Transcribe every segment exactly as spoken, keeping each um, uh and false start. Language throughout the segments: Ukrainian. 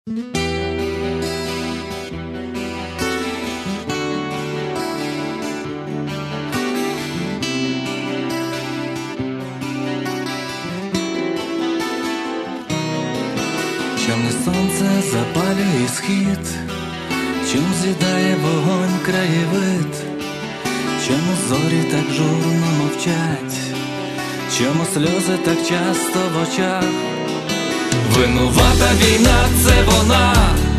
Чорне сонце запалює схід, чом з'їдає вогонь краєвид, чому зорі так журно мовчать, чому сльози так часто в очах. Винувата війна — це вона,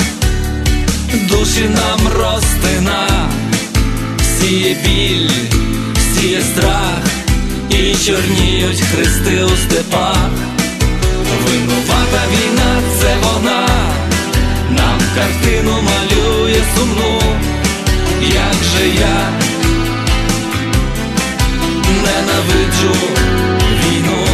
душі нам розтина, сіє біль, сіє страх, і чорніють хрести у степах. Винувата війна — це вона, нам картину малює сумну. Як же я ненавиджу війну.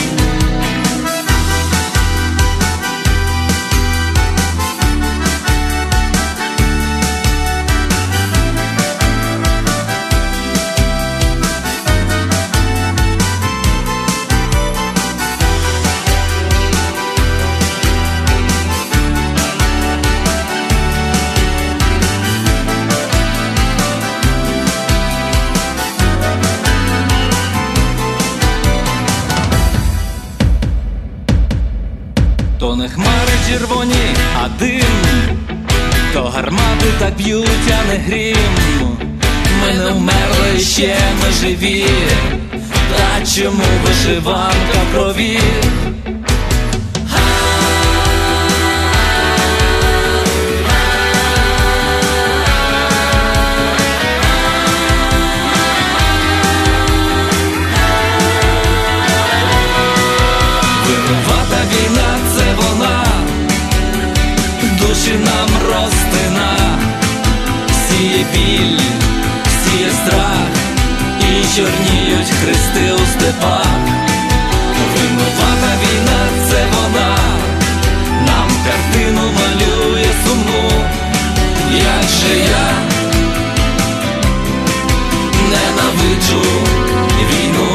То не хмари червоні, а дим, то гармати так б'ють, а не грім. Ми не вмерли ще, ми живі, та чому вишиванка в крові? Винувата війна — це вона, душі нам розтина, сіє біль, сіє страх, і чорніють хрести у степах. Винувата війна — це вона, нам картину малює сумну. Як же я ненавиджу війну.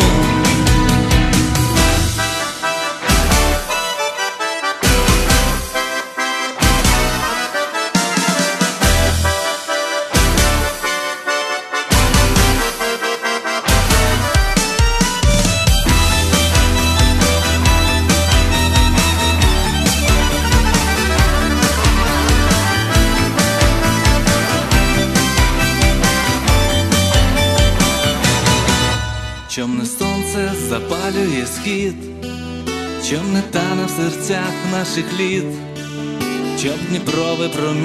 Чом не сонце запалює схід, чом не тане в серцях наших літ, чом Дніпро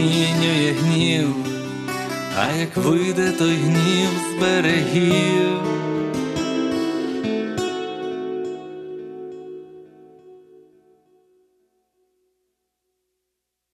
випромінює гнів, а як вийде той гнів з берегів.